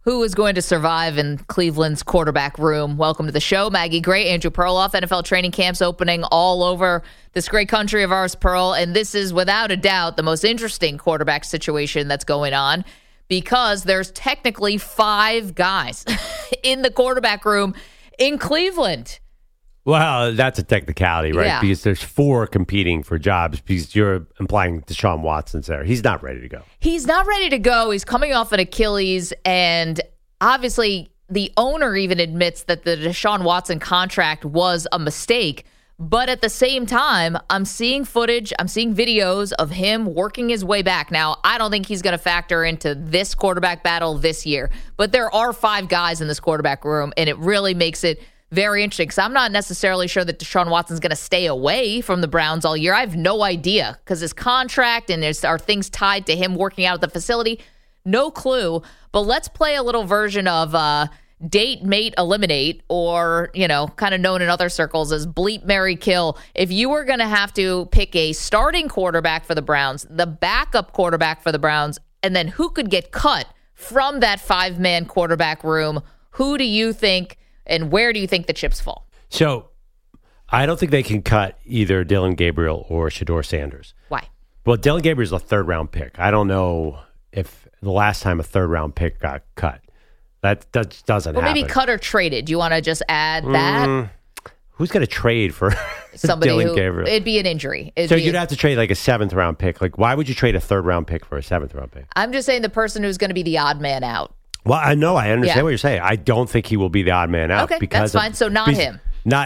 Who is going to survive in Cleveland's quarterback room? Welcome to the show. Maggie Gray, Andrew Perloff. NFL training camps opening all over this great country of ours, Pearl. And this is without a doubt the most interesting quarterback situation that's going on because there's technically 5 guys in the quarterback room in Cleveland. Well, that's a technicality, right? Yeah. Because there's 4 competing for jobs because you're implying Deshaun Watson's there. He's not ready to go. He's not ready to go. He's coming off an Achilles, and obviously the owner even admits that the Deshaun Watson contract was a mistake. But at the same time, I'm seeing footage, I'm seeing videos of him working his way back. Now, I don't think he's going to factor into this quarterback battle this year, but there are 5 guys in this quarterback room, and it really makes it very interesting because I'm not necessarily sure that Deshaun Watson's going to stay away from the Browns all year. I have no idea because his contract and are things tied to him working out at the facility. No clue. But let's play a little version of date, mate, eliminate, or, kind of known in other circles as bleep, marry, kill. If you were going to have to pick a starting quarterback for the Browns, the backup quarterback for the Browns, and then who could get cut from that 5-man quarterback room, who do you think and where do you think the chips fall? So I don't think they can cut either Dillon Gabriel or Shedeur Sanders. Why? Well, Dillon Gabriel's a 3rd-round pick. I don't know if the last time a 3rd-round pick got cut. That doesn't happen. Well, maybe cut or traded. Do you want to just add that? Who's going to trade for somebody Dillon Gabriel? It'd be an injury. You'd have to trade like a 7th-round pick. Like, why would you trade a 3rd-round pick for a 7th-round pick? I'm just saying the person who's going to be the odd man out. Well, I understand what you're saying. I don't think he will be the odd man out. Okay, that's fine. So not him.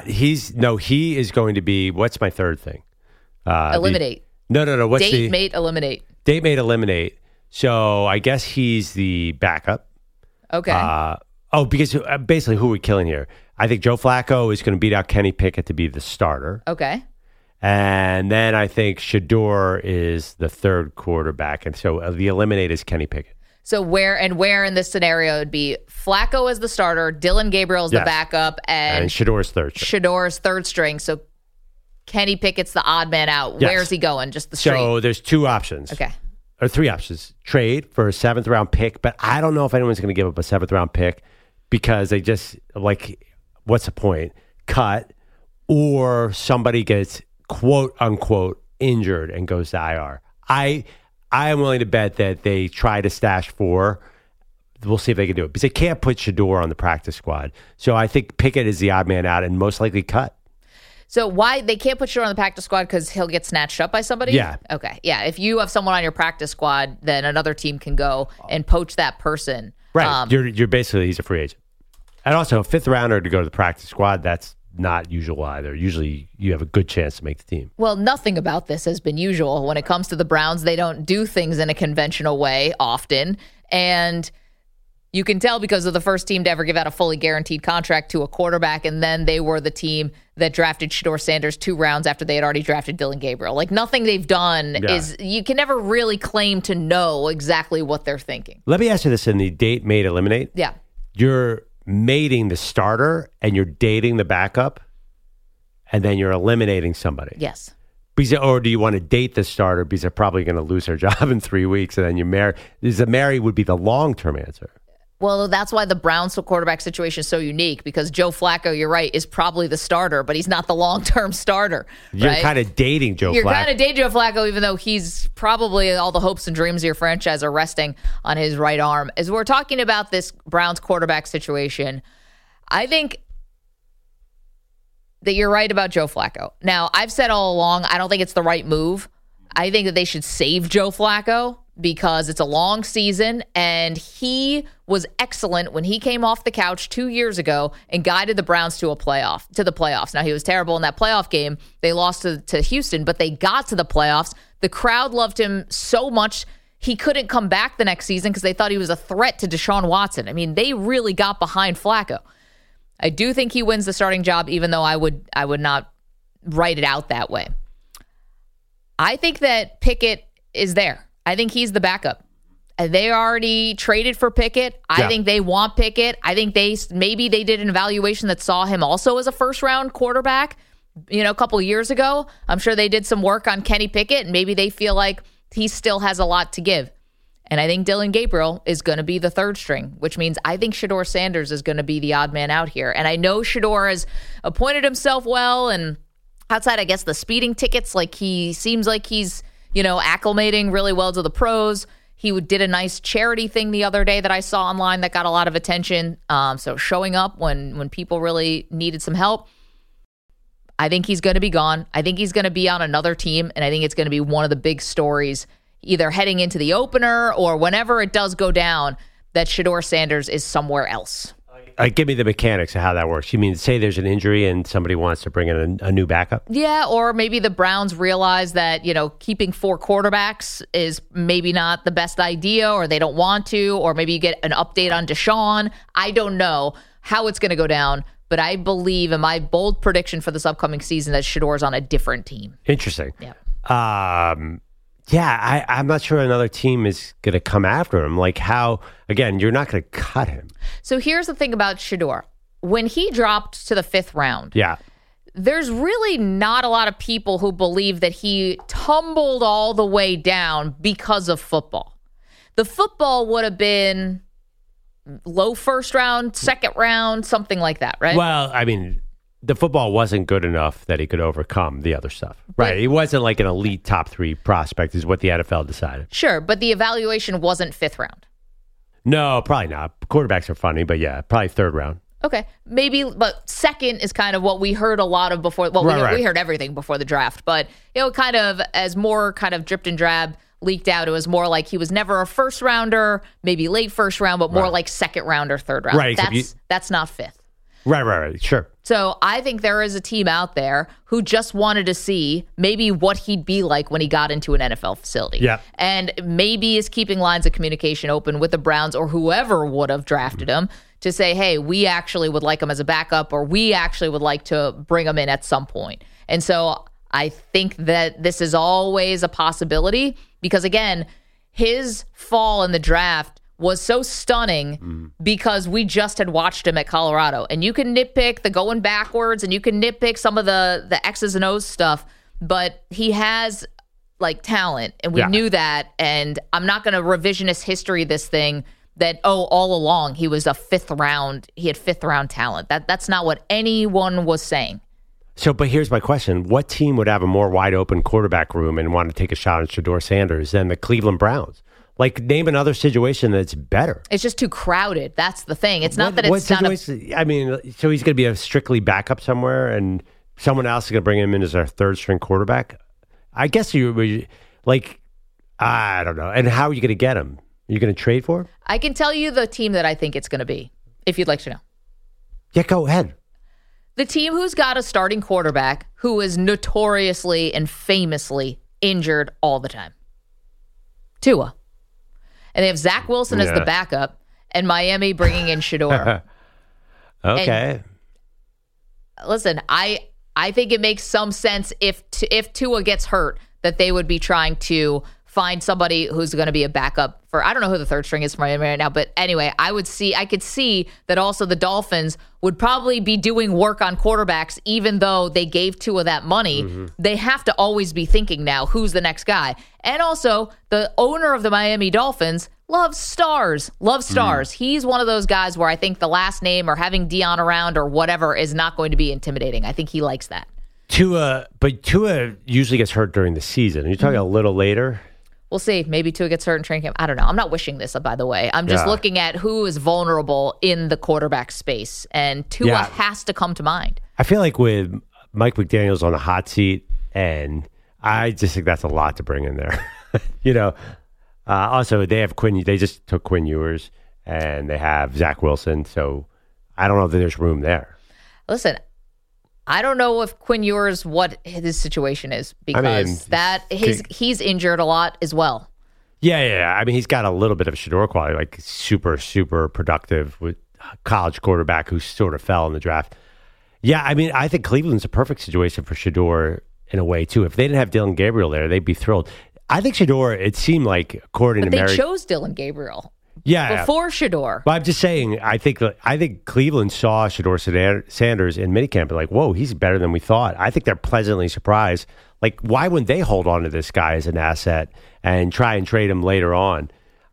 He is going to be, what's my third thing? Eliminate. No. What's date, mate, eliminate. Date, mate, eliminate. So I guess he's the backup. Okay. Because basically who are we killing here? I think Joe Flacco is going to beat out Kenny Pickett to be the starter. Okay. And then I think Shedeur is the 3rd quarterback. And so the eliminate is Kenny Pickett. So where in this scenario would be Flacco as the starter, Dillon Gabriel as the backup, and Shedeur's 3rd string. Shedeur's 3rd string. So Kenny Pickett's the odd man out. Yes. Where's he going? Just the street? So there's 2 options. Okay. Or 3 options. Trade for a 7th-round pick, but I don't know if anyone's going to give up a 7th-round pick because they just, what's the point? Cut, or somebody gets quote-unquote injured and goes to IR. I am willing to bet that they try to stash 4. We'll see if they can do it. Because they can't put Shedeur on the practice squad. So I think Pickett is the odd man out and most likely cut. So why they can't put Shedeur on the practice squad? Because he'll get snatched up by somebody? Yeah. Okay. Yeah. If you have someone on your practice squad, then another team can go and poach that person. Right. You're basically, he's a free agent. And also a 5th rounder to go to the practice squad, that's not usual either. Usually you have a good chance to make the team. Well, nothing about this has been usual. When it comes to the Browns, they don't do things in a conventional way often. And you can tell because of the first team to ever give out a fully guaranteed contract to a quarterback, and then they were the team that drafted Shedeur Sanders 2 rounds after they had already drafted Dillon Gabriel. Nothing they've done is, you can never really claim to know exactly what they're thinking. Let me ask you this in the date, mate, eliminate. Yeah. You're mating the starter and you're dating the backup, and then you're eliminating somebody. Yes. Or do you want to date the starter because they're probably going to lose their job in 3 weeks, and then you marry? The marry would be the long-term answer. Well, that's why the Browns quarterback situation is so unique, because Joe Flacco, you're right, is probably the starter, but he's not the long-term starter. You're kind of dating Joe Flacco. You're kind of dating Joe Flacco, even though he's probably all the hopes and dreams of your franchise are resting on his right arm. As we're talking about this Browns quarterback situation, I think that you're right about Joe Flacco. Now, I've said all along, I don't think it's the right move. I think that they should save Joe Flacco because it's a long season, and he was excellent when he came off the couch 2 years ago and guided the Browns to the playoffs. Now, he was terrible in that playoff game. They lost to Houston, but they got to the playoffs. The crowd loved him so much he couldn't come back the next season because they thought he was a threat to Deshaun Watson. I mean, they really got behind Flacco. I do think he wins the starting job, even though I would not write it out that way. I think that Pickett is there. I think he's the backup. They already traded for Pickett. I think they want Pickett. I think maybe they did an evaluation that saw him also as a first-round quarterback, a couple of years ago. I'm sure they did some work on Kenny Pickett, and maybe they feel like he still has a lot to give. And I think Dylan Gabriel is going to be the third string, which means I think Shedeur Sanders is going to be the odd man out here. And I know Shedeur has appointed himself well, and outside, I guess, the speeding tickets, like he seems like he's, acclimating really well to the pros. He did a nice charity thing the other day that I saw online that got a lot of attention. So showing up when people really needed some help. I think he's going to be gone. I think he's going to be on another team, and I think it's going to be one of the big stories, either heading into the opener or whenever it does go down, that Shedeur Sanders is somewhere else. Give me the mechanics of how that works. You mean, say there's an injury and somebody wants to bring in a new backup? Yeah, or maybe the Browns realize that, keeping 4 quarterbacks is maybe not the best idea, or they don't want to, or maybe you get an update on Deshaun. I don't know how it's going to go down, but I believe in my bold prediction for this upcoming season that Shedeur's on a different team. Interesting. Yeah. I'm not sure another team is going to come after him. Like how, again, you're not going to cut him. So here's the thing about Shedeur. When he dropped to the 5th round, there's really not a lot of people who believe that he tumbled all the way down because of football. The football would have been low 1st round, 2nd round, something like that, right? Well, I mean, the football wasn't good enough that he could overcome the other stuff. Right. He wasn't like an elite top 3 prospect is what the NFL decided. Sure, but the evaluation wasn't 5th round. No, probably not. Quarterbacks are funny, but yeah, probably 3rd round. Okay, maybe, but 2nd is kind of what we heard a lot of before. Well, we heard everything before the draft, but, kind of as more kind of dripped and drab leaked out, it was more like he was never a 1st rounder, maybe late 1st round, but more like 2nd round or 3rd round. Right. That's not 5th. Right. Sure. So I think there is a team out there who just wanted to see maybe what he'd be like when he got into an NFL facility. Yeah. And maybe is keeping lines of communication open with the Browns or whoever would have drafted him to say, hey, we actually would like him as a backup, or we actually would like to bring him in at some point. And so I think that this is always a possibility because, again, his fall in the draft was so stunning because we just had watched him at Colorado. And you can nitpick the going backwards and you can nitpick some of the X's and O's stuff, but he has like talent and we knew that. And I'm not going to revisionist history this thing that, all along he was a 5th round. He had 5th round talent. That's not what anyone was saying. So, but here's my question. What team would have a more wide open quarterback room and want to take a shot at Shedeur Sanders than the Cleveland Browns? Like, name another situation that's better. It's just too crowded. That's the thing. It's not that it's not I mean, so he's going to be a strictly backup somewhere, and someone else is going to bring him in as our 3rd string quarterback? I guess I don't know. And how are you going to get him? Are you going to trade for him? I can tell you the team that I think it's going to be, if you'd like to know. Yeah, go ahead. The team who's got a starting quarterback who is notoriously and famously injured all the time. Tua. And they have Zach Wilson as the backup, and Miami bringing in Shedeur. Okay. And listen, I think it makes some sense if Tua gets hurt that they would be trying to find somebody who's going to be a backup for, I don't know who the 3rd string is for Miami right now, but anyway, I could see that also the Dolphins would probably be doing work on quarterbacks even though they gave Tua that money. Mm-hmm. They have to always be thinking now, who's the next guy? And also, the owner of the Miami Dolphins loves stars. He's one of those guys where I think the last name or having Dion around or whatever is not going to be intimidating. I think he likes that. Tua usually gets hurt during the season. Are you talking a little later? We'll see. Maybe Tua gets hurt in training camp. I don't know. I'm not wishing this, by the way. I'm just looking at who is vulnerable in the quarterback space, and Tua has to come to mind. I feel like with Mike McDaniel's on a hot seat, and I just think that's a lot to bring in there. Also, they have Quinn. They just took Quinn Ewers, and they have Zach Wilson. So I don't know if there's room there. Listen, I don't know if Quinn Ewers what his situation is because he's injured a lot as well. Yeah. I mean, he's got a little bit of Shedeur quality, like super, super productive with college quarterback who sort of fell in the draft. Yeah, I mean, I think Cleveland's a perfect situation for Shedeur in a way, too. If they didn't have Dylan Gabriel there, they'd be thrilled. I think Shedeur, it seemed like, according to Mary... But they chose Dylan Gabriel. Yeah. Before Shedeur. But I'm just saying, I think Cleveland saw Shedeur Sanders in minicamp and like, whoa, he's better than we thought. I think they're pleasantly surprised. Like, why wouldn't they hold on to this guy as an asset and try and trade him later on?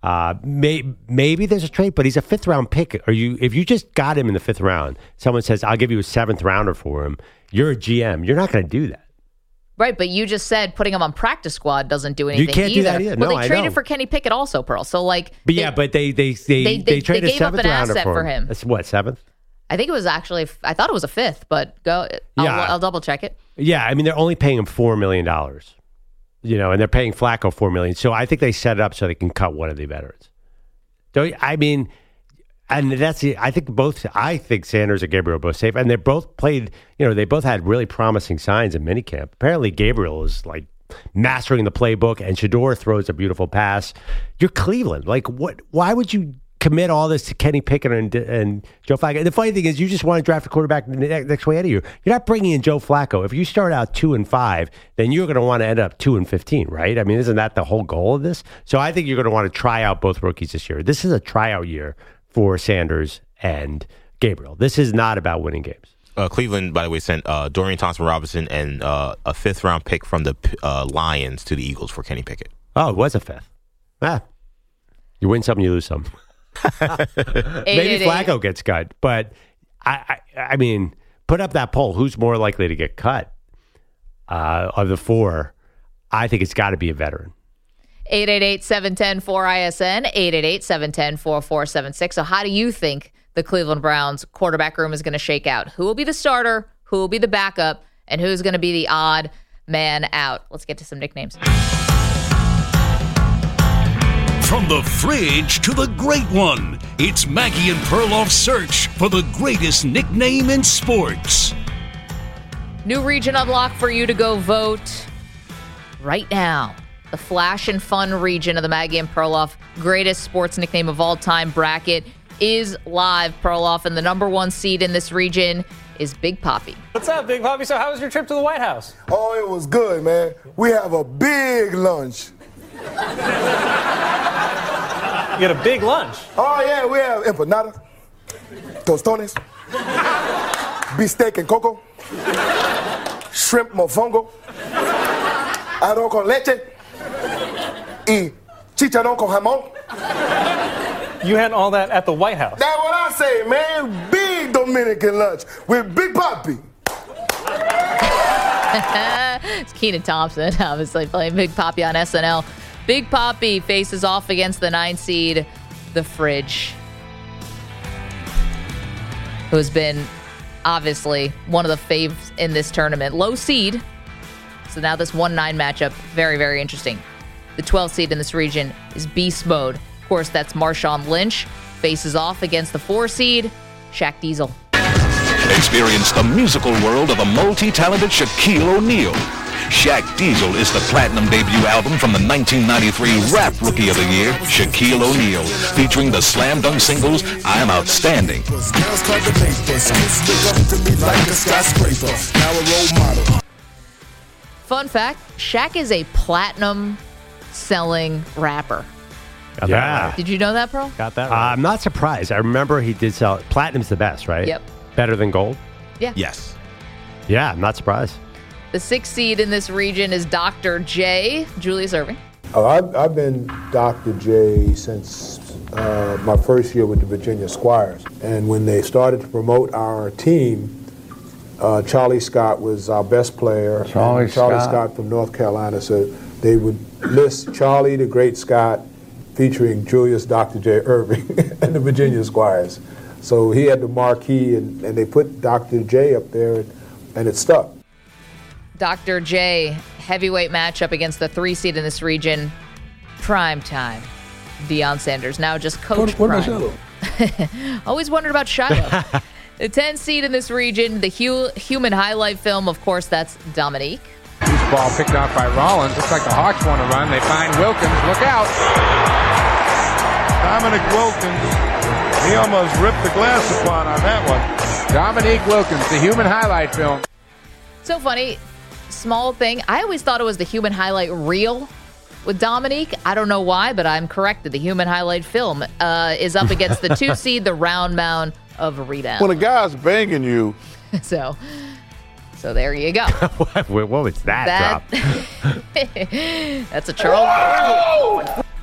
Maybe there's a trade, but he's a 5th round pick. If you just got him in the 5th round, someone says, I'll give you a 7th rounder for him, you're a GM. You're not going to do that. Right, but you just said putting him on practice squad doesn't do anything. You can't do that either. Well, No, they traded I know. for Kenny Pickett also, Pearl. So like, But they traded a gave up 7th an rounder asset for him. That's what, 7th? I think it was actually. I thought it was a 5th, but I'll double check it. Yeah, I mean they're only paying him $4 million. And they're paying Flacco $4 million. So I think they set it up so they can cut one of the veterans. I mean, and that's the. I think Sanders and Gabriel are both safe, and they both played. They both had really promising signs in minicamp. Apparently, Gabriel is like mastering the playbook, and Shador throws a beautiful pass. You're Cleveland. Like, what? Why would you commit all this to Kenny Pickett and Joe Flacco? And the funny thing is, you just want to draft a quarterback the next way ahead of you. You're not bringing in Joe Flacco. If you start out 2-5, then you're going to want to end up 2-15, right? I mean, isn't that the whole goal of this? So I think you're going to want to try out both rookies this year. This is a tryout year for Sanders and Gabriel. This is not about winning games. Cleveland, by the way, sent Dorian Thompson-Robinson and a 5th round pick from the Lions to the Eagles for Kenny Pickett. Oh, it was a 5th. You win some, you lose some. Maybe Flacco gets cut, but I mean, put up that poll. Who's more likely to get cut of the 4? I think it's got to be a veteran. 888-710-4ISN, 888-710-4476. So how do you think the Cleveland Browns quarterback room is going to shake out? Who will be the starter? Who will be the backup? And who's going to be the odd man out? Let's get to some nicknames. From the fridge to the great one, it's Maggie and Perloff's search for the greatest nickname in sports. New region unlocked for you to go vote right now. The Flash and Fun region of the Maggie and Perloff greatest sports nickname of all time bracket is live, Perloff, and the number 1 seed in this region is Big Papi. What's up, Big Papi? So how was your trip to the White House? Oh, it was good, man. We have a big lunch. You had a big lunch. Oh, yeah, we have empanada, tostones, beefsteak and cocoa, shrimp mofongo, arroz con leche, y chicharrón con jamón. You had all that at the White House. That's what I say, man. Big Dominican lunch with Big Papi. It's Kenan Thompson, obviously, playing Big Papi on SNL. Big Papi faces off against the 9 seed, the Fridge, who has been, obviously, one of the faves in this tournament. Low seed, so now this 1-9 matchup, very, very interesting. The 12th seed in this region is Beast Mode. Of course, that's Marshawn Lynch, faces off against the 4 seed, Shaq Diesel. Experience the musical world of the multi-talented Shaquille O'Neal. Shaq Diesel is the platinum debut album from the 1993 Rap Rookie of the Year, Shaquille O'Neal, featuring the slam dunk singles I'm Outstanding. Fun fact, Shaq is a platinum selling rapper. Got that right. Did you know that, Pearl? Got that right. I'm not surprised. I remember he did sell. Platinum's the best, right? Yep. Better than gold? Yeah. Yes. Yeah, I'm not surprised. The 6th seed in this region is Dr. J, Julius Irving. I've been Dr. J since my first year with the Virginia Squires. And when they started to promote our team, Charlie Scott was our best player. Charlie Scott from North Carolina. So they would list Charlie the Great Scott featuring Julius Dr. J. Irving and the Virginia Squires. So he had the marquee, and they put Dr. J up there, and it stuck. Dr. J, heavyweight matchup against the 3 seed in this region. Prime time. Deion Sanders, now just Coach Prime. Always wondered about Shiloh. The 10 seed in this region, the human highlight film, of course, that's Dominique. Loose ball picked off by Rollins. Looks like the Hawks want to run. They find Wilkins. Look out. Dominic Wilkins. He almost ripped the glass upon on that one. Dominique Wilkins, the human highlight film. So funny. Small thing. I always thought it was the human highlight reel with Dominique. I don't know why, but I'm corrected. The human highlight film is up against the 2 seed, the round mound of rebound. When a guy's banging you. So there you go. What was that drop? That's a Charles.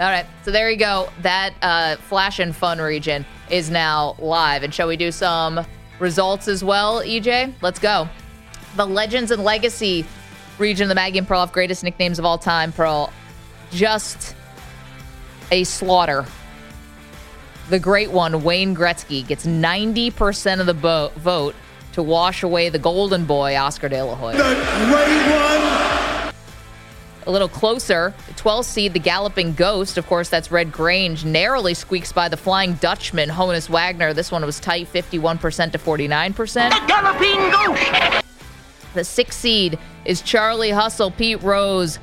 All right, so there you go. That Flash and Fun region is now live. And shall we do some results as well, EJ? Let's go. The Legends and Legacy region of the Maggie and Perloff greatest nicknames of all time. Pearl, just a slaughter. The great one, Wayne Gretzky, gets 90% of the vote to wash away the golden boy, Oscar De La Hoya. The great one. A little closer, the 12th seed, the Galloping Ghost. Of course, that's Red Grange. Narrowly squeaks by the Flying Dutchman, Honus Wagner. This one was tight, 51% to 49%. The Galloping Ghost. The 6th seed is Charlie Hustle, Pete Rose.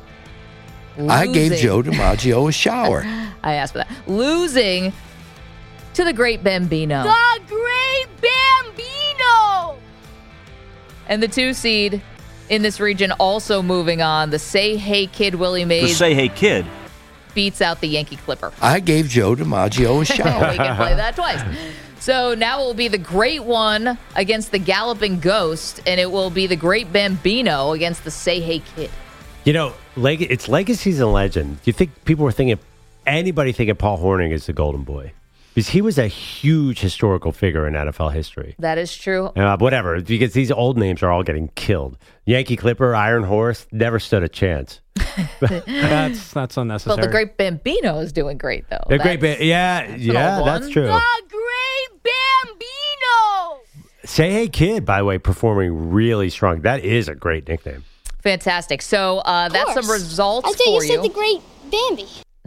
I gave Joe DiMaggio a shower. I asked for that. Losing to the Great Bambino. The Great Bambino. And the 2 seed in this region also moving on. The Say Hey Kid Willie Mays. The Say Hey Kid beats out the Yankee Clipper. I gave Joe DiMaggio a shower. We can play that twice. So now it will be the Great One against the Galloping Ghost, and it will be the Great Bambino against the Say Hey Kid. You know, it's legacies and legend. Do you think people were anybody thinking Paul Hornung is the golden boy? Because he was a huge historical figure in NFL history. That is true. Whatever, because these old names are all getting killed. Yankee Clipper, Iron Horse, never stood a chance. That's unnecessary. But the Great Bambino is doing great, though. The Great that's true. The Great Bambino. Say Hey Kid, by the way, performing really strong. That is a great nickname. Fantastic. So that's some results for you. I thought you said the Great Bambi.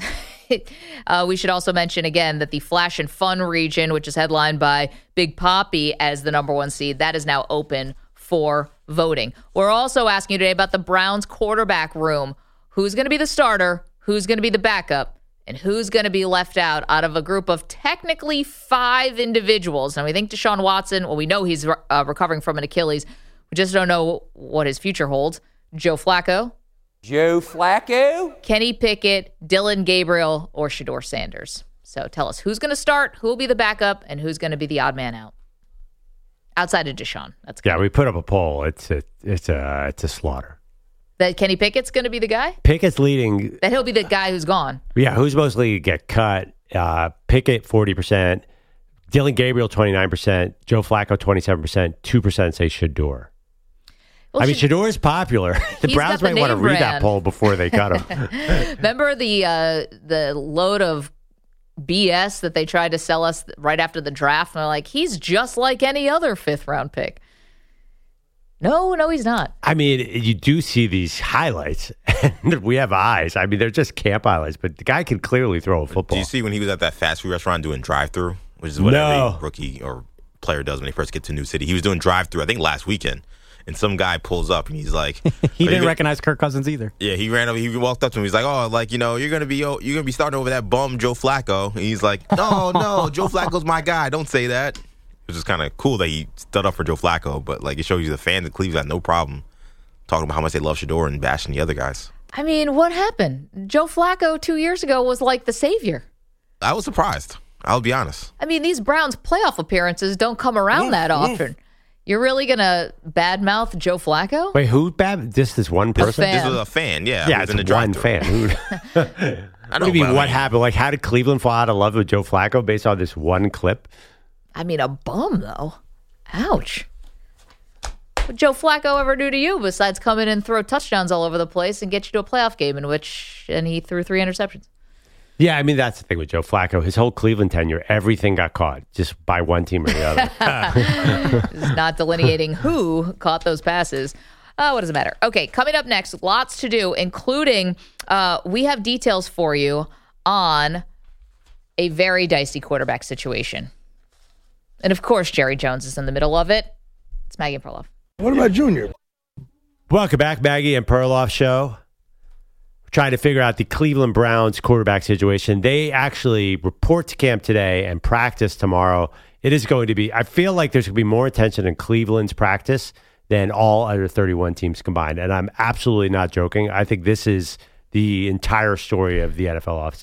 We should also mention again that the Flash and Fun region, which is headlined by Big Papi as the number 1 seed, that is now open for voting. We're also asking you today about the Browns quarterback room. Who's going to be the starter? Who's going to be the backup? And who's going to be left out of a group of technically 5 individuals? And we think Deshaun Watson, well, we know he's recovering from an Achilles. We just don't know what his future holds. Joe Flacco, Kenny Pickett, Dylan Gabriel, or Shedeur Sanders. So tell us who's going to start, who will be the backup, and who's going to be the odd man out. Outside of Deshaun. That's good. Yeah, we put up a poll. It's a slaughter. That Kenny Pickett's going to be the guy? Pickett's leading. That he'll be the guy who's gone. Yeah, who's mostly get cut. Pickett, 40%. Dylan Gabriel, 29%. Joe Flacco, 27%. 2% say Shedeur. Well, Shedeur is popular. The Browns might want to read that poll before they cut him. Remember the load of BS that they tried to sell us right after the draft? And they're like, he's just like any other 5th-round pick. No, he's not. I mean, you do see these highlights. And we have eyes. I mean, they're just camp highlights, but the guy can clearly throw a football. Do you see when he was at that fast food restaurant doing drive-thru, which is what every rookie or player does when they first get to a new city? He was doing drive-thru, I think, last weekend. And some guy pulls up and he's like, he didn't recognize Kirk Cousins either. Yeah, he ran over. He walked up to him. He's like, "Oh, like you're gonna be starting over that bum Joe Flacco." And he's like, "No, Joe Flacco's my guy. Don't say that." Which is kind of cool that he stood up for Joe Flacco, but like it shows you the fans of Cleveland had no problem talking about how much they love Shedeur and bashing the other guys. I mean, what happened? Joe Flacco 2 years ago was like the savior. I was surprised. I'll be honest. I mean, these Browns playoff appearances don't come around that often. You're really going to badmouth Joe Flacco? Wait, who Just this one person? This was a fan, yeah. Yeah, it's one fan. I know. What happened? Like, how did Cleveland fall out of love with Joe Flacco based on this one clip? I mean, a bum, though. Ouch. What Joe Flacco ever do to you besides come in and throw touchdowns all over the place and get you to a playoff game and he threw 3 interceptions? Yeah, I mean, that's the thing with Joe Flacco. His whole Cleveland tenure, everything got caught just by one team or the other. It's not delineating who caught those passes. What does it matter? Okay, coming up next, lots to do, including we have details for you on a very dicey quarterback situation. And, of course, Jerry Jones is in the middle of it. It's Maggie and Perloff. What about Junior? Welcome back, Maggie and Perloff Show. Trying to figure out the Cleveland Browns quarterback situation. They actually report to camp today and practice tomorrow. It is going to be, I feel like there's going to be more attention in Cleveland's practice than all other 31 teams combined. And I'm absolutely not joking. I think this is the entire story of the NFL offseason.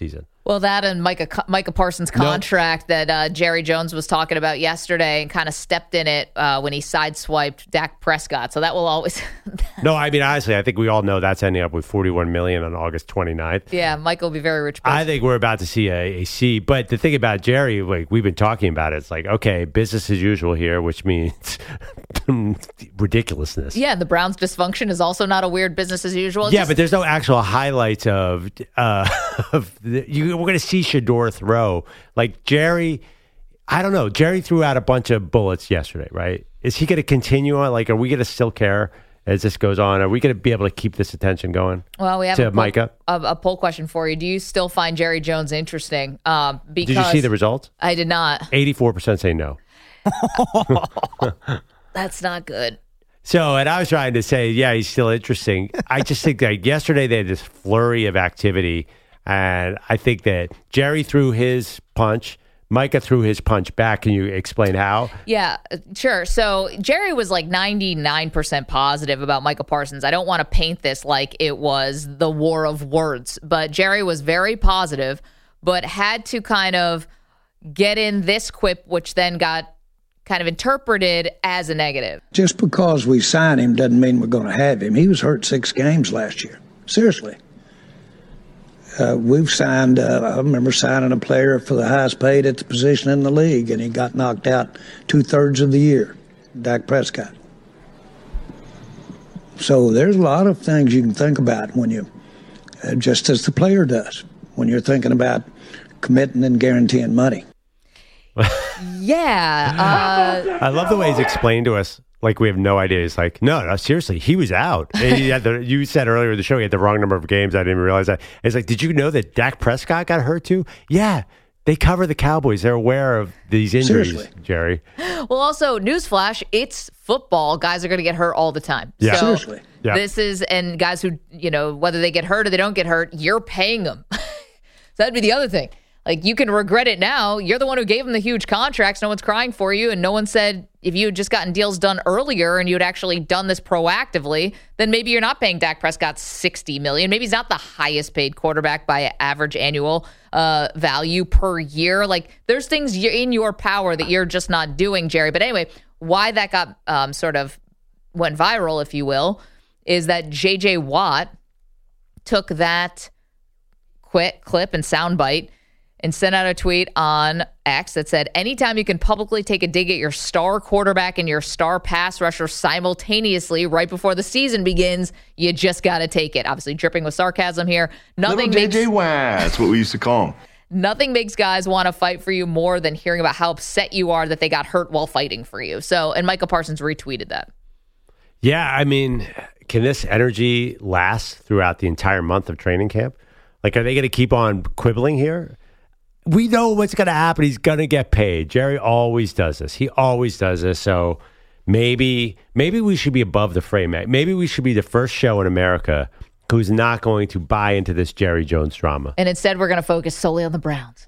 Well, that and Micah Parsons' contract that Jerry Jones was talking about yesterday and kind of stepped in it when he sideswiped Dak Prescott. So that will always... No, I mean, honestly, I think we all know that's ending up with $41 million on August 29th. Yeah, Mike will be very rich person. I think we're about to see a C. But the thing about Jerry, like we've been talking about it, it's like, okay, business as usual here, which means ridiculousness. Yeah, the Browns' dysfunction is also not a weird business as usual. Yeah, but there's no actual highlights of we're going to see Shador throw. Like Jerry, I don't know. Jerry threw out a bunch of bullets yesterday, right? Is he going to continue on? Like, are we going to still care as this goes on? Are we going to be able to keep this attention going? Well, we have to Micah. A poll question for you. Do you still find Jerry Jones interesting? Because did you see the results? I did not. 84% say no. That's not good. So, and I was trying to say, yeah, he's still interesting. I just think that yesterday they had this flurry of activity, and I think that Jerry threw his punch. Micah threw his punch back. Can you explain how? Yeah, sure. So Jerry was like 99% positive about Micah Parsons. I don't want to paint this like it was the war of words, but Jerry was very positive, but had to kind of get in this quip, which then got kind of interpreted as a negative. Just because we signed him doesn't mean we're going to have him. He was hurt 6 games last year. Seriously. We've signed, I remember signing a player for the highest paid at the position in the league, and he got knocked out 2/3 of the year, Dak Prescott. So there's a lot of things you can think about when you, just as the player does, when you're thinking about committing and guaranteeing money. Yeah. I love the way he's explained to us. Like, we have no idea. He's like, no, seriously, he was out. He had you said earlier in the show he had the wrong number of games. I didn't even realize that. It's like, did you know that Dak Prescott got hurt too? Yeah, they cover the Cowboys. They're aware of these injuries, Seriously. Jerry. Well, also, newsflash, it's football. Guys are going to get hurt all the time. Yeah. So Seriously. Yeah. this is, and guys who, whether they get hurt or they don't get hurt, you're paying them. So that'd be the other thing. Like, you can regret it now. You're the one who gave him the huge contracts. No one's crying for you. And no one said if you had just gotten deals done earlier and you had actually done this proactively, then maybe you're not paying Dak Prescott $60 million. Maybe he's not the highest paid quarterback by average annual value per year. Like, there's things in your power that you're just not doing, Jerry. But anyway, why that got sort of went viral, if you will, is that J.J. Watt took that clip and soundbite and sent out a tweet on X that said, anytime you can publicly take a dig at your star quarterback and your star pass rusher simultaneously right before the season begins, you just got to take it. Obviously dripping with sarcasm here. Little J.J. Watt, that's what we used to call him. Nothing makes guys want to fight for you more than hearing about how upset you are that they got hurt while fighting for you. So, and Micah Parsons retweeted that. Yeah, I mean, can this energy last throughout the entire month of training camp? Like, are they going to keep on quibbling here? We know what's going to happen. He's going to get paid. Jerry always does this. He always does this. So maybe we should be above the fray. Maybe we should be the first show in America who's not going to buy into this Jerry Jones drama. And instead, we're going to focus solely on the Browns.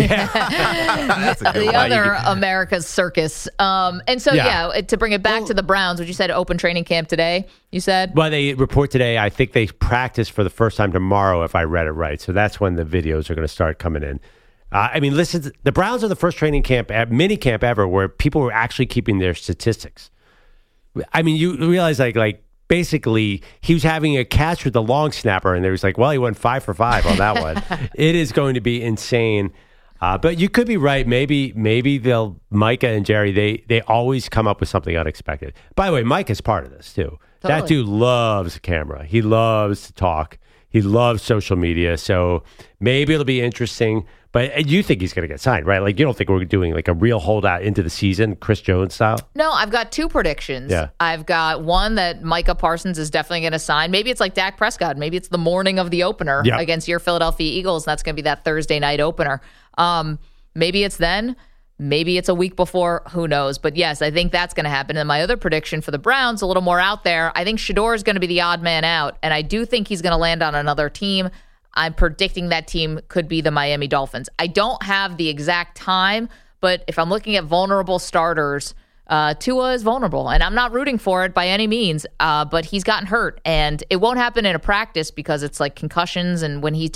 That's a good the one. other America's circus. And so, to bring it back to the Browns, which you said open training camp today, you said? Well, they report today. I think they practice for the first time tomorrow, if I read it right. So that's when the videos are going to start coming in. I mean, listen, the Browns are the first training camp, mini camp ever where people were actually keeping their statistics. I mean, you realize like basically he was having a catch with the long snapper and there was like, well, he went 5 for 5 on that one. It is going to be insane. But you could be right. Maybe Micah and Jerry, they always come up with something unexpected. By the way, Micah's part of this too. Totally. That dude loves a camera. He loves to talk. He loves social media. So maybe it'll be interesting. But you think he's going to get signed, right? Like, you don't think we're doing like a real holdout into the season, Chris Jones style? No, I've got 2 predictions. Yeah. I've got one that Micah Parsons is definitely going to sign. Maybe it's like Dak Prescott. Maybe it's the morning of the opener against your Philadelphia Eagles, and that's going to be that Thursday night opener. Maybe it's then. Maybe it's a week before. Who knows? But yes, I think that's going to happen. And my other prediction for the Browns, a little more out there, I think Shador is going to be the odd man out, and I do think he's going to land on another team. I'm predicting that team could be the Miami Dolphins. I don't have the exact time, but if I'm looking at vulnerable starters, Tua is vulnerable, and I'm not rooting for it by any means, but he's gotten hurt, and it won't happen in a practice because it's like concussions, and when he takes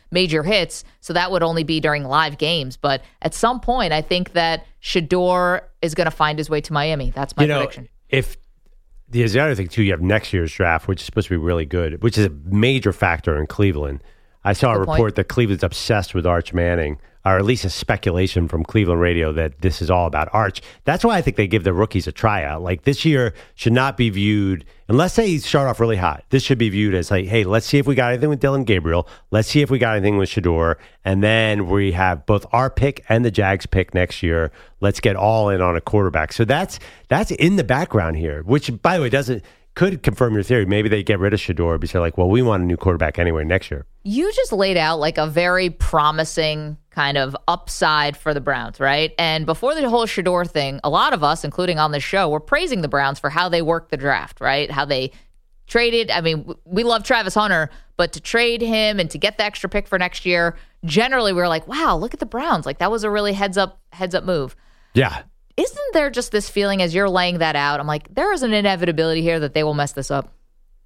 major hits, so that would only be during live games. But at some point, I think that Shedeur is going to find his way to Miami. That's my prediction. If there's the other thing, too, you have next year's draft, which is supposed to be really good, which is a major factor in Cleveland. I saw a report that Cleveland's obsessed with Arch Manning, or at least a speculation from Cleveland radio that this is all about Arch. That's why I think they give the rookies a tryout. Like, this year should not be viewed, unless they start off really hot, this should be viewed as like, hey, let's see if we got anything with Dylan Gabriel. Let's see if we got anything with Shedeur. And then we have both our pick and the Jags pick next year. Let's get all in on a quarterback. So that's in the background here, which, by the way, could confirm your theory. Maybe they get rid of Shedeur because they're like, well, we want a new quarterback anyway next year. You just laid out like a very promising kind of upside for the Browns, right? And before the whole Shedeur thing, a lot of us, including on this show, were praising the Browns for how they worked the draft, right? How they traded. I mean, we love Travis Hunter, but to trade him and to get the extra pick for next year, generally we were like, wow, look at the Browns. Like, that was a really heads up move. Yeah. Isn't there just this feeling as you're laying that out? I'm like, there is an inevitability here that they will mess this up.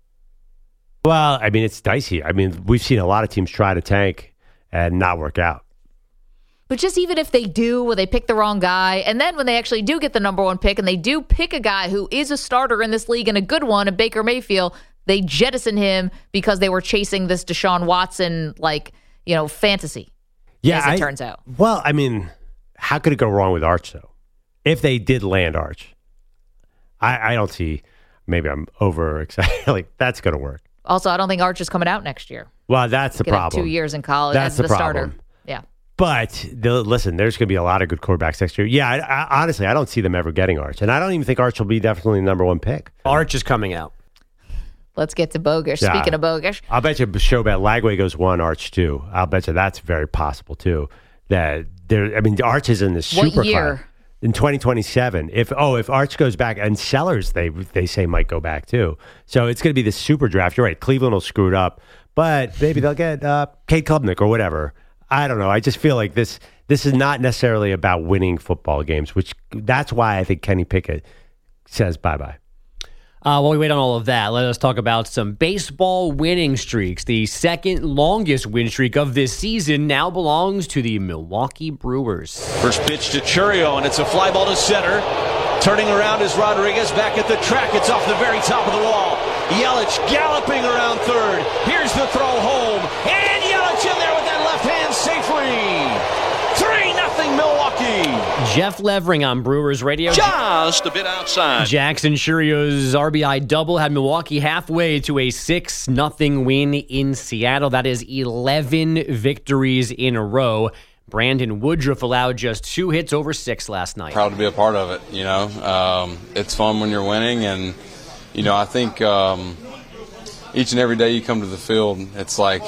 Well, I mean, it's dicey. I mean, we've seen a lot of teams try to tank and not work out. But just even if they do, or they pick the wrong guy, and then when they actually do get the number one pick and they do pick a guy who is a starter in this league and a good one, a Baker Mayfield, they jettison him because they were chasing this Deshaun Watson, fantasy. Yeah, as it turns out. Well, I mean, how could it go wrong with Arch, though? If they did land Arch, I don't see, maybe I'm overexcited, like that's going to work. Also, I don't think Arch is coming out next year. Well, that's the problem. 2 years in college that's as the starter. Problem. Yeah. But listen, there's going to be a lot of good quarterbacks next year. Yeah, I honestly, I don't see them ever getting Arch. And I don't even think Arch will be definitely the number one pick. Arch is coming out. Let's get to Bogish. Yeah. Speaking of Bogish. I'll bet you Showbat Lagway goes 1, Arch 2. I'll bet you that's very possible, too. That Arch is in the super What year? class. In 2027, if Arch goes back, and Sellers they say might go back too, so it's going to be the super draft. You're right, Cleveland will screw it up, but maybe they'll get Kate Klubnik or whatever. I don't know. I just feel like this is not necessarily about winning football games, that's why I think Kenny Pickett says bye bye. While we wait on all of that, let us talk about some baseball winning streaks. The second longest win streak of this season now belongs to the Milwaukee Brewers. First pitch to Churio, and it's a fly ball to center. Turning around is Rodriguez back at the track. It's off the very top of the wall. Yelich galloping around third. Here's the throw home. And Yelich in there with that left hand safely. 3-0 Milwaukee. Jeff Levering on Brewers Radio. Just a bit outside. Jackson Churio's RBI double had Milwaukee halfway to a 6-0 win in Seattle. That is 11 victories in a row. Brandon Woodruff allowed just 2 hits over 6 last night. Proud to be a part of it, It's fun when you're winning, and, I think each and every day you come to the field, it's like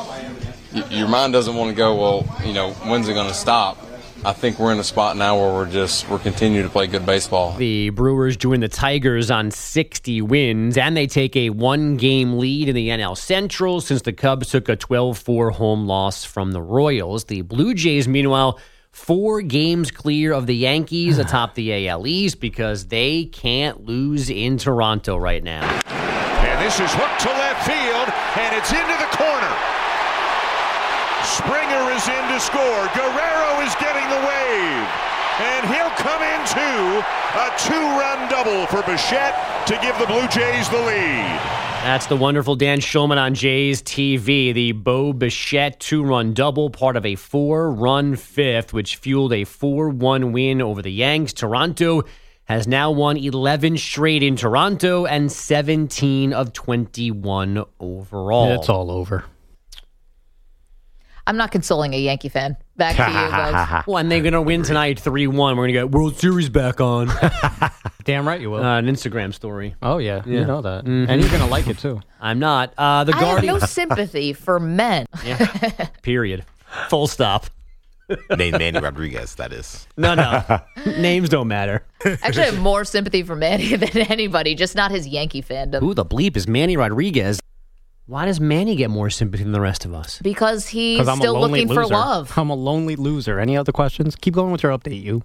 your mind doesn't want to go, well, when's it going to stop? I think we're in a spot now where we're continuing to play good baseball. The Brewers join the Tigers on 60 wins, and they take a 1-game lead in the NL Central since the Cubs took a 12-4 home loss from the Royals. The Blue Jays, meanwhile, 4 games clear of the Yankees atop the AL East because they can't lose in Toronto right now. And this is hooked to left field, and it's into the corner. Springer is in to score. Guerrero is getting the wave. And he'll come into a 2-run double for Bichette to give the Blue Jays the lead. That's the wonderful Dan Schulman on Jays TV. The Bo Bichette 2-run double, part of a 4-run fifth, which fueled a 4-1 win over the Yanks. Toronto has now won 11 straight in Toronto and 17 of 21 overall. It's all over. I'm not consoling a Yankee fan. Back to you, Bugs. Well, and they're going to win tonight 3-1. We're going to get World Series back on. Damn right you will. An Instagram story. Oh, yeah. You know that. Mm-hmm. And you're going to like it, too. I'm not. I have no sympathy for men. Yeah. Period. Full stop. Named Manny Rodriguez, that is. No. Names don't matter. Actually, I have more sympathy for Manny than anybody, just not his Yankee fandom. Who the bleep is Manny Rodriguez? Why does Manny get more sympathy than the rest of us? Because he's still looking for love. I'm a lonely loser. Any other questions? Keep going with your update, you.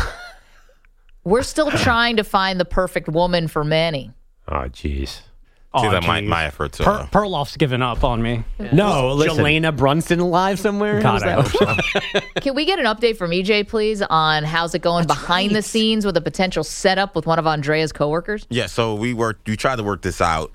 We're still trying to find the perfect woman for Manny. Oh, jeez. See Oh, that geez. my effort to. Perloff's given up on me. No, listen. Jelena Brunson alive somewhere? God, I hope so. Can we get an update from EJ, please, on how's it going behind the scenes with a potential setup with one of Andrea's coworkers? Yeah, so we tried to work this out.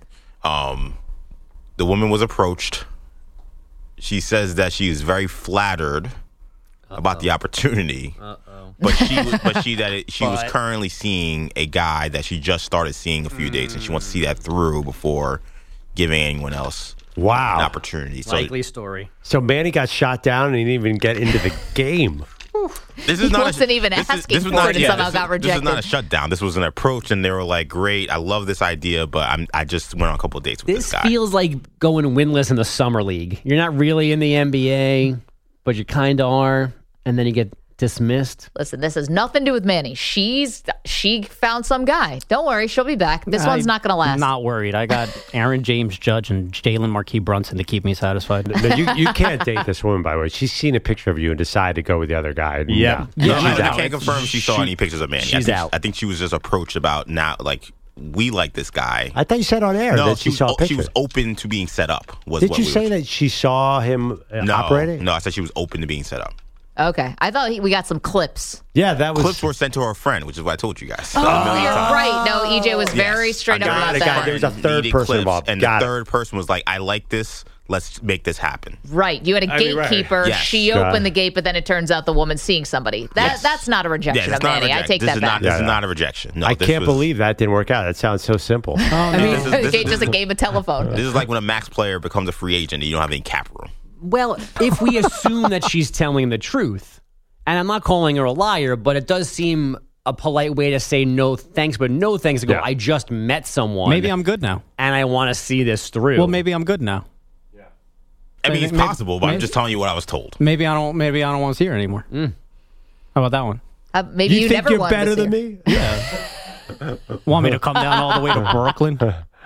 The woman was approached. She says that she is very flattered about the opportunity. But she was currently seeing a guy that she just started seeing a few days, and she wants to see that through before giving anyone else an opportunity. So, Likely story. So Manny got shot down and he didn't even get into the game. This is He wasn't even asking for it and somehow got This is rejected. not a shutdown. This was an approach, and they were like, "Great, I love this idea, but I just went on a couple of dates with this guy." Feels like going winless in the summer league. You're not really in the NBA, but you kind of are, and then you get dismissed. Listen, this has nothing to do with Manny. She found some guy. Don't worry, she'll be back. This one's not going to last. Not worried. I got Aaron James Judge and Jalen Marquis Brunson to keep me satisfied. No, you can't date this woman, by the way. She's seen a picture of you and decided to go with the other guy. Yeah. No, She's I out. can't confirm she saw any pictures of Manny. She's out. I think she was just approached about now, like, we like this guy. I thought you said on air No, that she saw a picture. she was open to being set up. Did you say that she saw him operating? No, I said she was open to being set up. Okay. I thought we got some clips. Yeah, that was. Clips were sent to her friend, which is what I told you guys. Oh, you're right. No, EJ was very straight up about that. There was a third Needed person clips, involved. and Got the it. third person was like, "I like this. Let's make this happen." Right. You had a gatekeeper. Yes. She opened the gate, but then it turns out the woman's seeing somebody. That's not a rejection of Manny. I take that back. This is not a rejection. No, I this can't was- believe that didn't work out. That sounds so simple. I mean, it's just a game of telephone. This is like when a max player becomes a free agent and you don't have any cap room. Well, if we assume that she's telling the truth, and I'm not calling her a liar, but it does seem a polite way to say no thanks, but no thanks to go, I just met someone. Maybe I'm good now. And I want to see this through. Well, maybe I'm good now. I mean, it's possible, but I'm just telling you what I was told. Maybe I don't want to see her anymore. How about that one? Maybe you think never you're wanted to better see than her. me? Yeah. Want me to come down all the way to Brooklyn?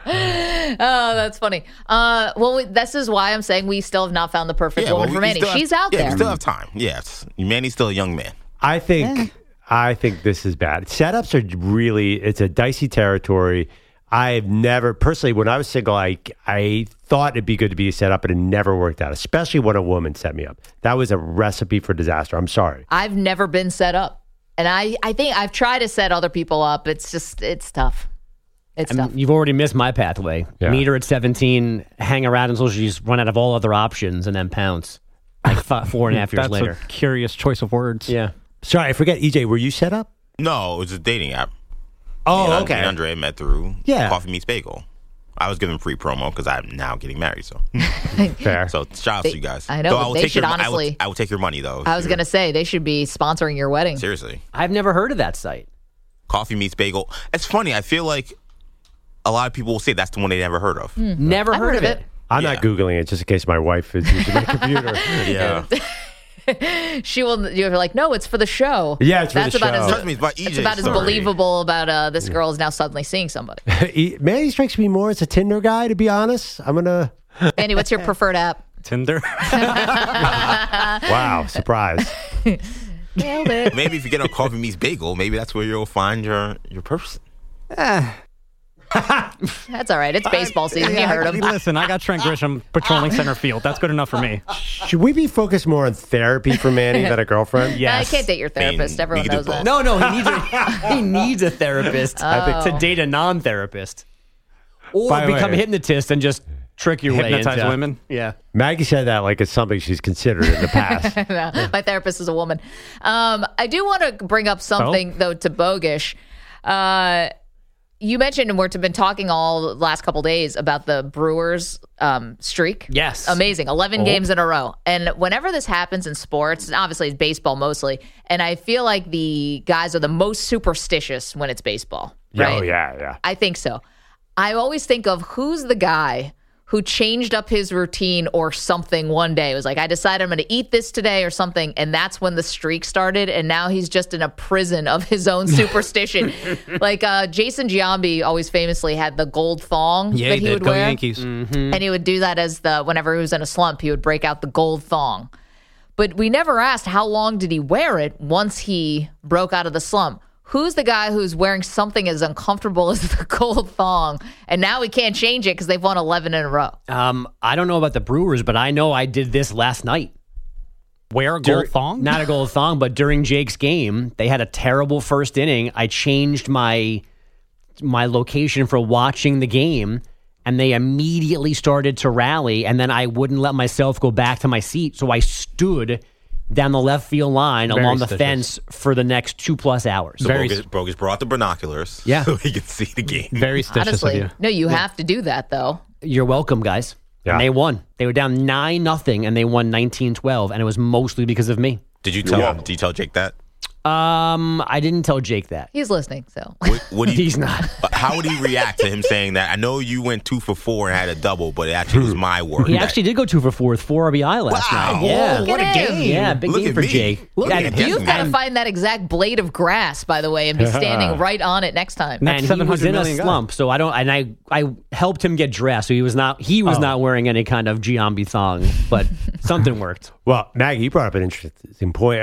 Oh, that's funny. Well, this is why I'm saying we still have not found the perfect woman for Manny. She's out there. Yeah, we still have time. Yes, Manny's still a young man. I think this is bad. Setups are really, it's a dicey territory. I've never, personally, when I was single, I thought it'd be good to be set up, and it never worked out, especially when a woman set me up. That was a recipe for disaster. I'm sorry. I've never been set up. And I think I've tried to set other people up. It's tough. It's tough. You've already missed my pathway. Yeah. Meet her at 17, hang around until she's run out of all other options, and then pounce. Like 4.5 years That's later. a curious choice of words. Yeah. Sorry, I forget. EJ, were you set up? No, it was a dating app. Oh, Me and okay. Andre met through Yeah. Coffee Meets Bagel. I was giving free promo because I'm now getting married. So Fair. So shout out to you guys. I know, Though but will they take should your, honestly- I will take your money though. I was going to say they should be sponsoring your wedding. Seriously. I've never heard of that site. Coffee Meets Bagel. It's funny. I feel like a lot of people will say that's the one they never heard of. Never I've heard of it. I'm not Googling it just in case my wife is using my computer. Yeah. You're like, no, it's for the show. Yeah, it's for That's the about show. Trust me, it's about It's EJ's about as story. believable about this girl is now suddenly seeing somebody. Manny strikes me more as a Tinder guy, to be honest. I'm going to... Andy, what's your preferred app? Tinder. Wow, surprise. Nailed it. Maybe if you get on Coffee Meets Bagel, maybe that's where you'll find your person. That's all right. It's baseball season. You heard him. Listen, I got Trent Grisham patrolling center field. That's good enough for me. Should we be focused more on therapy for Manny than a girlfriend? I can't date your therapist. Everyone knows that. No, he needs a therapist to date a non-therapist. Or By the become way- a hypnotist and just trick your way Hypnotize into women? Yeah. Maggie said that like it's something she's considered in the past. No, my therapist is a woman. I do want to bring up something, though, to Bogish. You mentioned, and we've been talking all the last couple days about the Brewers streak. Yes. Amazing. 11 games in a row. And whenever this happens in sports, and obviously it's baseball mostly, and I feel like the guys are the most superstitious when it's baseball. Right? Oh, yeah. I think so. I always think of who's the guy who changed up his routine or something one day. It was like, I decided I'm going to eat this today or something. And that's when the streak started. And now he's just in a prison of his own superstition. Like Jason Giambi always famously had the gold thong Yeah, that he he did. would Go wear. Yankees. And he would do that as whenever he was in a slump, he would break out the gold thong. But we never asked how long did he wear it once he broke out of the slump. who's the guy who's wearing something as uncomfortable as the gold thong, and now he can't change it because they've won 11 in a row? I don't know about the Brewers, but I know I did this last night. Wear a gold thong? Not a gold thong, but during Jake's game, they had a terrible first inning. I changed my location for watching the game, and they immediately started to rally, and then I wouldn't let myself go back to my seat, so I stood down the left field line along the fence for the next 2+ hours. So Bogus brought the binoculars so he could see the game. Very stitious of you. No, you have to do that, though. You're welcome, guys. Yeah. And they won. They were down 9-0, and they won 19-12, and it was mostly because of me. Did you tell Jake that? I didn't tell Jake that. He's listening, so. He's not. How would he react to him saying that? I know you went 2 for 4 and had a double, but it actually was my work. He actually did go 2 for 4 with 4 RBI last night. Yeah. What a game. Yeah, big game for Jake. You've got to find that exact blade of grass, by the way, and be standing right on it next time. And he was in a slump, so I helped him get dressed, so he was not wearing any kind of Giambi thong, but something worked. Well, Maggie, you brought up an interesting point.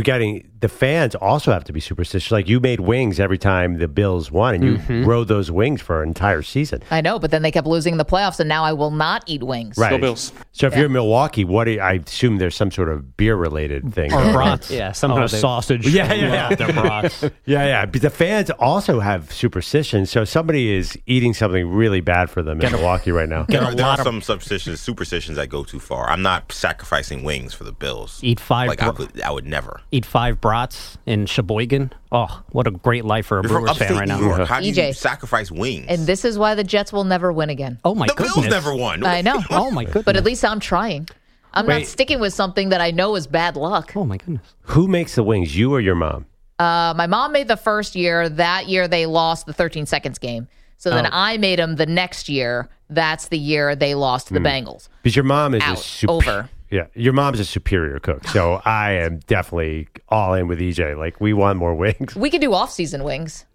The fans also have to be superstitious. Like, you made wings every time the Bills won, and you rode those wings for an entire season. I know, but then they kept losing in the playoffs, and now I will not eat wings. Right. Go Bills. So if you're in Milwaukee, I assume there's some sort of beer-related thing. Or brats. Yeah, some kind of sausage. Yeah. Their brats. Yeah. But the fans also have superstitions. So somebody is eating something really bad for them in Milwaukee right now. There are some superstitions that go too far. I'm not sacrificing wings for the Bills. Eat 5. I would never. Eat 5 brats in Sheboygan. Oh, what a great life for a Brewers fan right now. How do you sacrifice wings? And this is why the Jets will never win again. Oh, my goodness. The Bills never won. I know. Oh, my goodness. But at least I'm trying. I'm not sticking with something that I know is bad luck. Oh, my goodness. Who makes the wings, you or your mom? My mom made the first year. That year they lost the 13 seconds game. So then I made them the next year. That's the year they lost to the Bengals. Because your mom is over. Yeah, your mom's a superior cook, so I am definitely all in with EJ. Like, we want more wings. We could do off-season wings.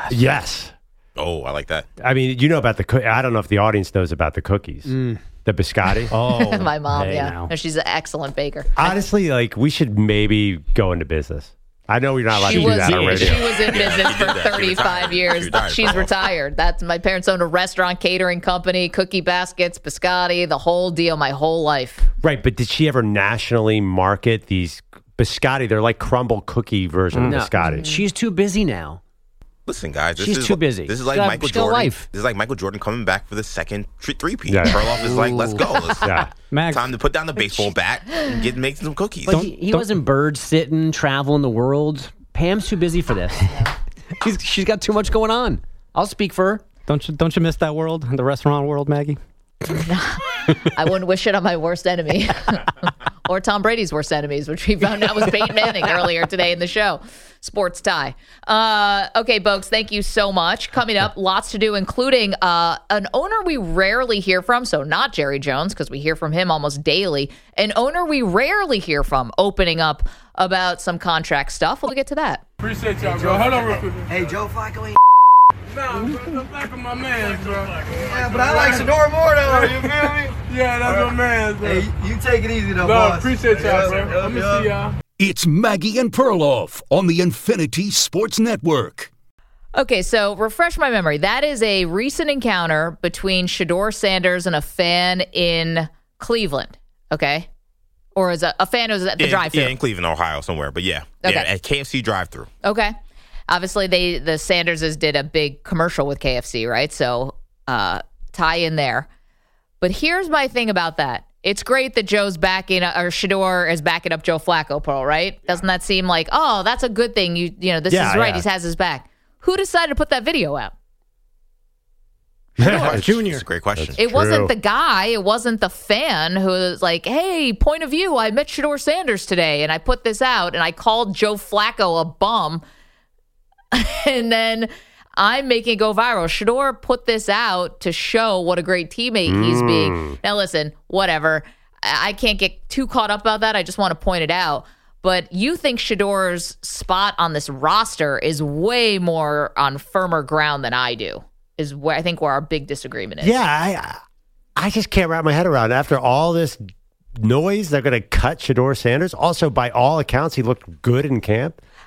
Yes. Oh, I like that. I mean, you know about I don't know if the audience knows about the cookies. The biscotti. Oh, my mom, hey, yeah. now. No, she's an excellent baker. Honestly, we should maybe go into business. I know you're not allowed to do that on radio. She was in business for 35 years. She's retired. My parents owned a restaurant, catering company, cookie baskets, biscotti, the whole deal my whole life. Right, but did she ever nationally market these biscotti? They're like crumble cookie version of biscotti. She's too busy now. Listen, guys, she's too busy. This is like Michael Jordan. This is like Michael Jordan coming back for the second three-peat. Yeah. Perloff is like, let's go. Time to put down the baseball bat and make some cookies. But he wasn't bird sitting, traveling the world. Pam's too busy for this. She's got too much going on. I'll speak for her. Don't you miss that world, the restaurant world, Maggie? I wouldn't wish it on my worst enemy. Or Tom Brady's worst enemies, which we found out was Peyton Manning earlier today in the show. Sports tie. Okay, Bogues, thank you so much. Coming up, lots to do, including an owner we rarely hear from, so not Jerry Jones, because we hear from him almost daily. An owner we rarely hear from opening up about some contract stuff. We'll get to that. Appreciate y'all, bro. Hold on real quick. Hey, Joe Flacco ain't Nah, bro, the back of my man, bro. Yeah, but I like Shedeur more, though. You feel me? Yeah, that's my man, bro. Hey, you take it easy, though, boss. Appreciate y'all, bro. Let me see y'all. It's Maggie and Perloff on the Infinity Sports Network. Okay, so refresh my memory. That is a recent encounter between Shedeur Sanders and a fan in Cleveland, okay? Or is a fan who was at the drive-thru? Yeah, in Cleveland, Ohio, somewhere. But yeah, at KFC drive-thru. Okay. Obviously, the Sanderses did a big commercial with KFC, right? So tie in there. But here's my thing about that. It's great that Joe's backing or Shedeur is backing up Joe Flacco, Pearl, right? Doesn't that seem like, oh, that's a good thing? You know, this is right. He has his back. Who decided to put that video out? Junior. That's a great question. It wasn't the guy. It wasn't the fan who was like, hey, point of view, I met Shedeur Sanders today, and I put this out, and I called Joe Flacco a bum. And then I'm making it go viral. Shedeur put this out to show what a great teammate he's being. Now, listen, whatever. I can't get too caught up about that. I just want to point it out. But you think Shedeur's spot on this roster is way more on firmer ground than I do, is where I think where our big disagreement is. Yeah, I just can't wrap my head around. After all this noise, they're going to cut Shedeur Sanders. Also, by all accounts, he looked good in camp.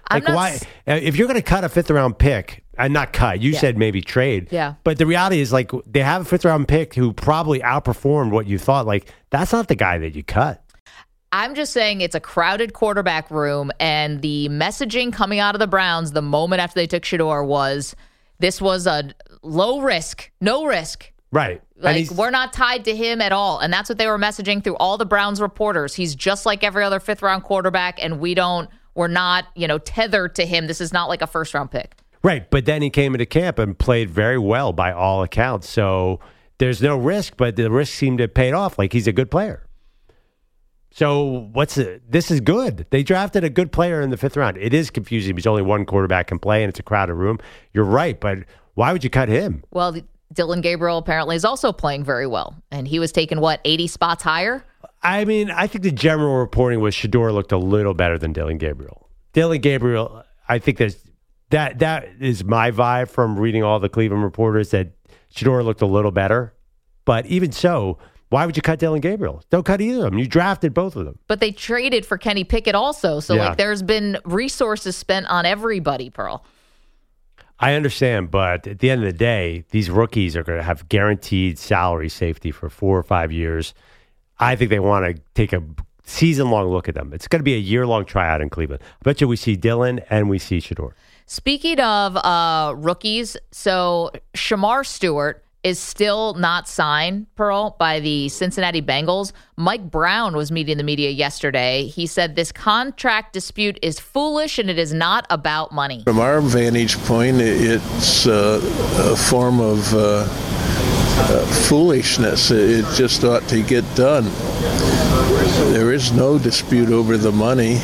Like, why? If you're going to cut a 5th-round pick, and not cut, you said maybe trade. Yeah. But the reality is, like, they have a 5th-round pick who probably outperformed what you thought. Like, that's not the guy that you cut. I'm just saying it's a crowded quarterback room, and the messaging coming out of the Browns the moment after they took Shedeur was, this was a low risk, no risk. Right. Like, we're not tied to him at all. And that's what they were messaging through all the Browns reporters. He's just like every other 5th-round quarterback, and we're not, tethered to him. This is not like a 1st-round pick. Right. But then he came into camp and played very well by all accounts. So there's no risk, but the risk seemed to have paid off. Like, he's a good player. So this is good. They drafted a good player in the 5th round. It is confusing because only one quarterback can play and it's a crowded room. You're right, but why would you cut him? Well, Dylan Gabriel apparently is also playing very well. And he was taken, 80 spots higher? I mean, I think the general reporting was Shedeur looked a little better than Dylan Gabriel. Dylan Gabriel, I think that is my vibe from reading all the Cleveland reporters, that Shedeur looked a little better. But even so, why would you cut Dylan Gabriel? Don't cut either of them. You drafted both of them. But they traded for Kenny Pickett also. So, there's been resources spent on everybody, Pearl. I understand, but at the end of the day, these rookies are going to have guaranteed salary safety for 4 or 5 years. I think they want to take a season-long look at them. It's going to be a year-long tryout in Cleveland. I bet you we see Dylan and we see Shedeur. Speaking of rookies, so Shamar Stewart is still not signed, Pearl, by the Cincinnati Bengals. Mike Brown was meeting the media yesterday. He said this contract dispute is foolish and it is not about money. From our vantage point, it's a form of foolishness. It just ought to get done. There is no dispute over the money.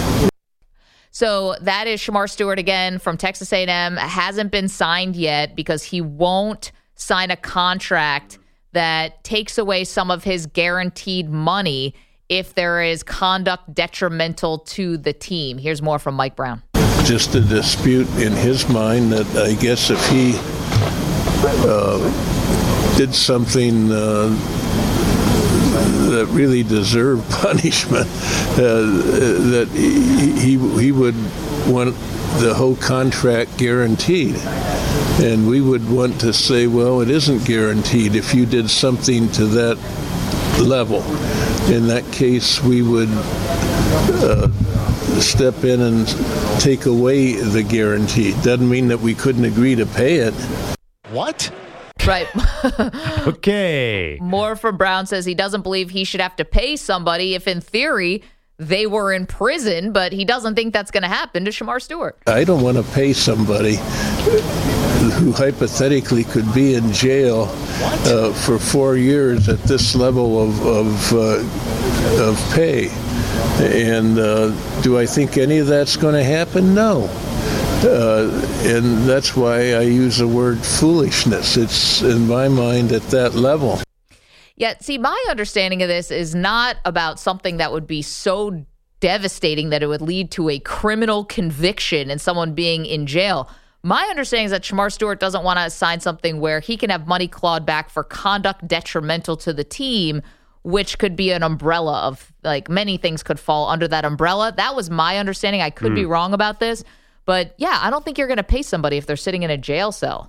So that is Shamar Stewart again from Texas A&M. Hasn't been signed yet because he won't sign a contract that takes away some of his guaranteed money if there is conduct detrimental to the team. Here's more from Mike Brown. Just a dispute in his mind that I guess if he did something that really deserved punishment, that he would want the whole contract guaranteed. And we would want to say, well, it isn't guaranteed if you did something to that level. In that case, we would step in and take away the guarantee. Doesn't mean that we couldn't agree to pay it. What? Right. Okay. More from Brown says he doesn't believe he should have to pay somebody if in theory they were in prison, but he doesn't think that's going to happen to Shamar Stewart. I don't want to pay somebody who hypothetically could be in jail for 4 years at this level of pay. And do I think any of that's going to happen? No. And that's why I use the word foolishness. It's, in my mind, at that level. Yeah, see, my understanding of this is not about something that would be so devastating that it would lead to a criminal conviction and someone being in jail. My understanding is that Shamar Stewart doesn't want to sign something where he can have money clawed back for conduct detrimental to the team, which could be an umbrella of, like, many things could fall under that umbrella. That was my understanding. I could be wrong about this. But, yeah, I don't think you're going to pay somebody if they're sitting in a jail cell.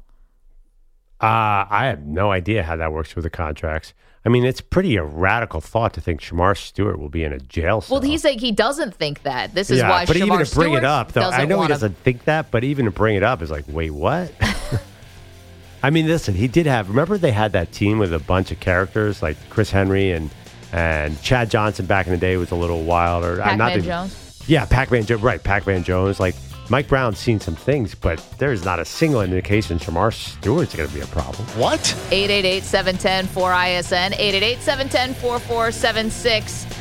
I have no idea how that works with the contracts. I mean, it's pretty a radical thought to think Shamar Stewart will be in a jail cell. Well, he's saying he doesn't think that. This is why but Shamar even to bring Stewart it up, though, I know he doesn't think that, but even to bring it up is like, wait, what? I mean, listen, he did have, remember they had that team with a bunch of characters like Chris Henry and Chad Johnson back in the day was a little wilder. Pac-Man Jones? Yeah, Pac-Man Jones, right, Pac-Man Jones. Like, Mike Brown's seen some things, but there's not a single indication Shamar Stewart's going to be a problem. What? 888-710-4ISN, 888-710-4476.